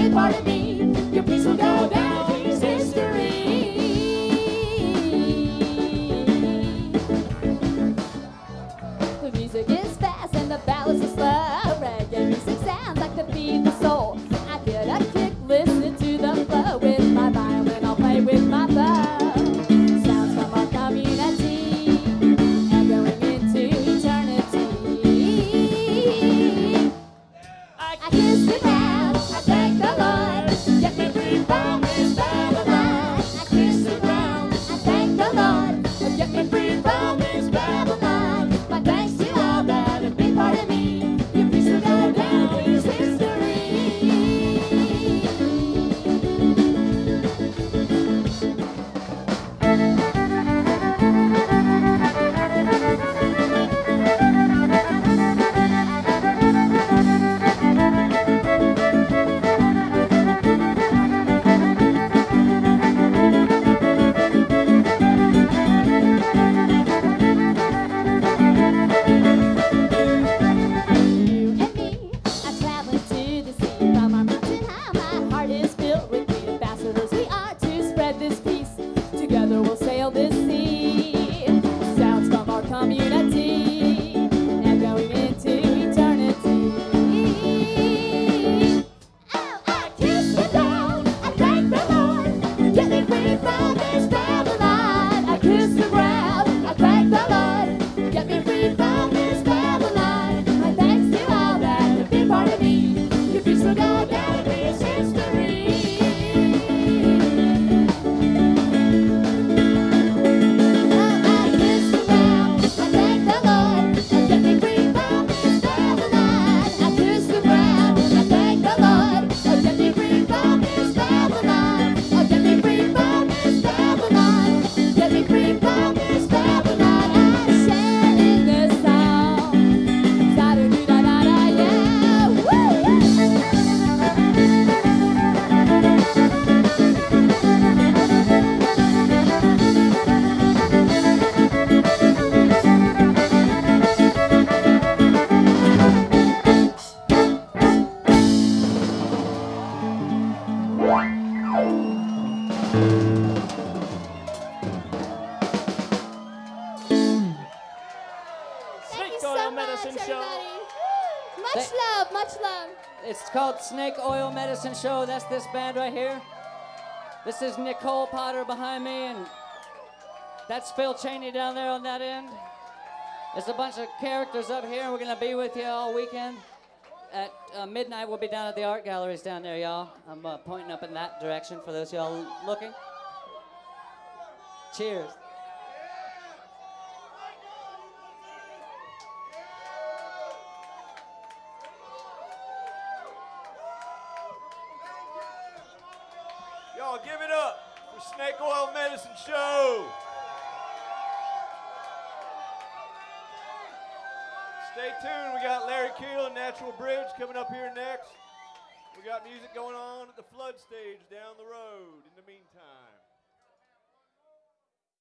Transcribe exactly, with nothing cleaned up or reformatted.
be part of me. Your piece will go down in history. The music is fast and the ballads are slow. Reggae music sounds like to feed the soul. I get a kick listening to the flow. With my violin I'll play with my bow. Sounds from our community, echoing into eternity. I kiss the ground, I thank the Lord, get me free from this Babylon. I kiss the ground, I thank the Lord, get me free from this Babylon. My thanks to all that have been part of me. Your peace will go down in history. You and me are traveling to the sea. From our mountain high, my heart is filled with the ambassadors we are to spread this peace. Together we'll sail this sea. Sounds from our community, echoing into eternity. Oh, I kiss the ground, I thank the Lord, get me free from this Babylon. I kiss the ground, I thank the Lord, get me free from this Babylon. My thanks to all that have been part of me. Your peace will go down in this history. Oh, I kiss the ground, I thank the Lord, get me free from this Babylon. I kiss the ground, I thank the Lord, get me free from this Babylon. Oh, get me free from this Babylon, get me free from this Babylon. I share in this song, da-da-doo-da-da-da, yeah, woo! Thank you Snake so Oil much, Medicine Show. everybody. Much Thank- love, much love. It's called Snake Oil Medicine Show. That's this band right here. This is Nicole Potter behind me, and that's Phil Cheney down there on that end. There's a bunch of characters up here, and we're gonna be with you all weekend. At uh, midnight, we'll be down at the art galleries down there, y'all. I'm uh, pointing up in that direction for those y'all looking. Cheers. Y'all give it up for Snake Oil Medicine Show. Stay tuned. We got Larry Keel and Natural Bridge coming up here next. We got music going on at the Flood stage down the road in the meantime.